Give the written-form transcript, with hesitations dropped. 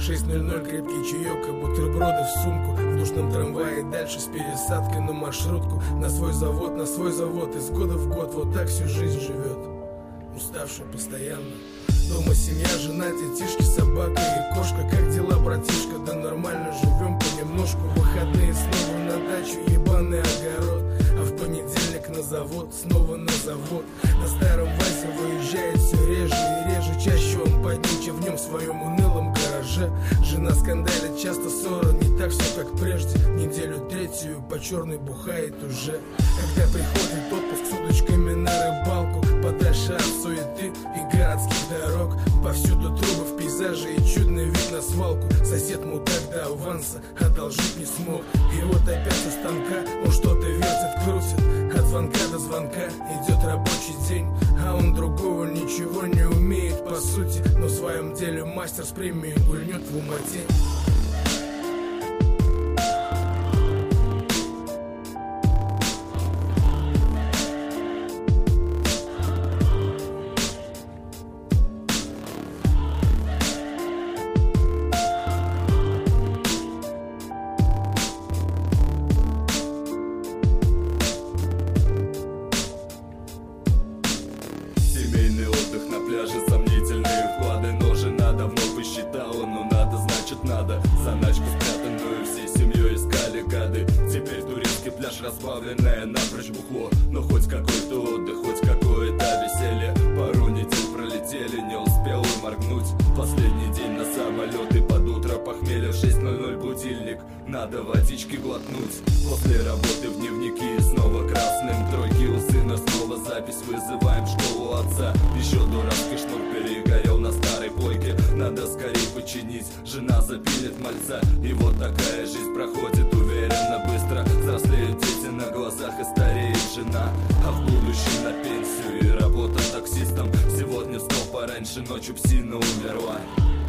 6:00 крепкий чаек и бутерброды в сумку. В душном трамвае дальше с пересадкой на маршрутку. На свой завод, из года в год. Вот так всю жизнь живет, уставший постоянно. Дома семья, жена, детишки, собака и кошка. Как дела, братишка? Да нормально, живем понемножку. Выходные снова на дачу, ебаный огород. А в понедельник на завод, снова на завод. На старом Васе выезжает все реже и реже. Чаще он под ним, чем в нем в своем унылом гараже. Жена скандалит, часто ссора, не так все как прежде. Неделю третью по черной бухает уже. Когда приходит отпуск с удочками на рыбалку, подальше от суеты и городских дорог. Повсюду трубы в пейзаже и чудный вид на свалку. Сосед мудак до аванса одолжить не смог. И вот опять у станка он что-то вертит, крутит. От звонка до звонка идет рабочий день, а он другого ничего не умеет по сути. Но в своем деле мастер с премией гульнет в умоте. Семейный отдых на пляже, сомнительные вклады. Но жена давно посчитала, но надо, значит надо. Заначку спрятанную всей семьей искали гады. Теперь турецкий пляж, разбавленное напрочь бухло. Но хоть какой-то отдых, хоть какое-то веселье. Пару недель пролетели, не успел и моргнуть. Последний день на самолет и под утро похмелье. В 6:00 будильник, надо водички глотнуть. После работы в дневники снова красным. Тройки у сына, снова запись, вызываем школу отца. Еще дурацкий шнур перегорел на старой плойке. Надо скорей починить, жена запилит мальца. И вот такая жизнь проходит уверенно, быстро. Взрослеют дети на глазах и стареет жена. А в будущем на пенсию и работа таксистом. Сегодня встал пораньше, ночью псина умерла.